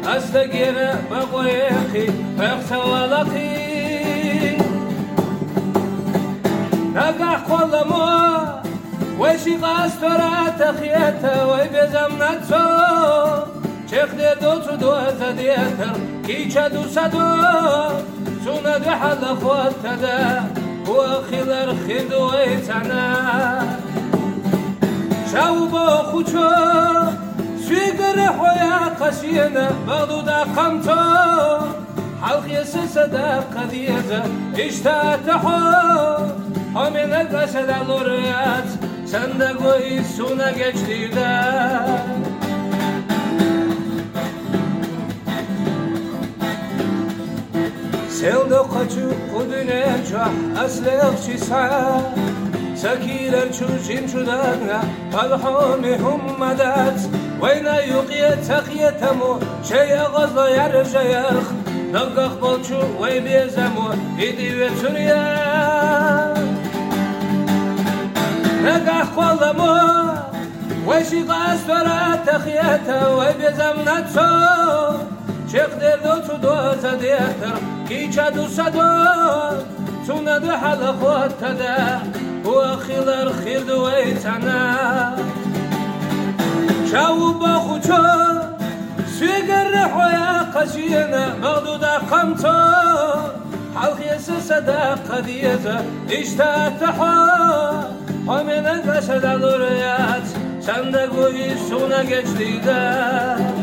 از دگیره بقویقی بختوالقی نگه قلمو وشی قاستورا تخیتا وی بزم نتو چخ دو تو دو تدیتر کیچه دو صدو سونه دو حل خود تده و خیلر خید وی تنه شاو با خوچو سویگر حویا قسینه بغدو دا قمتو حلقی سسده قدیزه اشتاعت حو همین القصد الوريات صندوقي سونا جديدة صندوقتو قدنه جاه أصلك شسعة سكير الشوشين شدنا الحوم هم مدات وين يقيا تقيتمو شيء غزل يرجع يرخ نقخ بلشو ويبيزمو إيدي وتريا نگه قلمو وشی قاستورا تخیتا وی بزم نتو چخ دو تو دو تدیتر کیچه دو صدو سونه دو حل خود تده و خیلر خیر دو وی تنه شاو با خوچو سویگر حویا قشینه مغدوده قمتو حلقی سسده قدیزه اشتاعت حو همین القصد الوريات صندوقي سونا جديدة